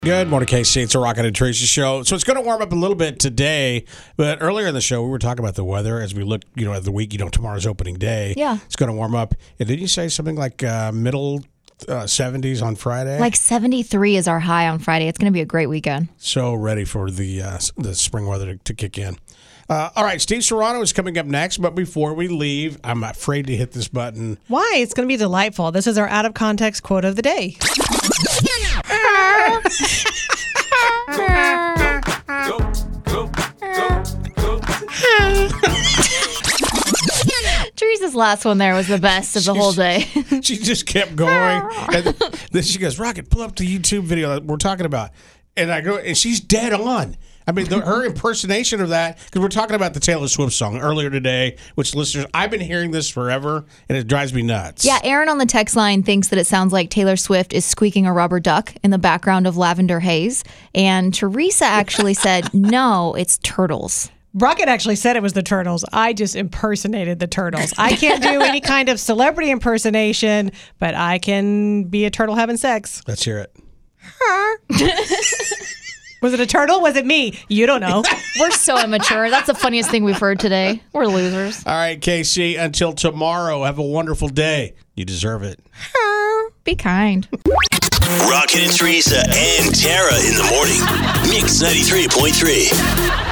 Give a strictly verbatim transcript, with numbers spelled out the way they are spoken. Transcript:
Good morning, K C. It's a Rocket and Tracy show. So it's going to warm up a little bit today, but earlier in the show, we were talking about the weather as we look, you know, at the week. You know, tomorrow's opening day. Yeah. It's going to warm up. And did you say something like uh, middle uh, seventies on Friday? Like seventy-three is our high on Friday. It's going to be a great weekend. So ready for the uh, the spring weather to, to kick in. Uh, all right, Steve Serrano is coming up next, but before we leave, I'm afraid to hit this button. Why? It's going to be delightful. This is our out of context quote of the day. Teresa's last one there was the best of the whole day. She just kept going. And then she goes, Rocket, pull up the YouTube video that we're talking about. And I go, and she's dead on. I mean, the, her impersonation of that, because we're talking about the Taylor Swift song earlier today, which listeners, I've been hearing this forever, and it drives me nuts. Yeah, Aaron on the text line thinks that it sounds like Taylor Swift is squeaking a rubber duck in the background of Lavender Haze. And Teresa actually said, no, it's turtles. Rocket actually said it was the Turtles. I just impersonated the Turtles. I can't do any kind of celebrity impersonation, but I can be a turtle having sex. Let's hear it. Was it a turtle? Was it me? You don't know. We're so immature. That's the funniest thing we've heard today. We're losers. All right, K C, until tomorrow, have a wonderful day. You deserve it. Be kind. Rocket and Teresa and Tara in the morning. Mix ninety-three point three.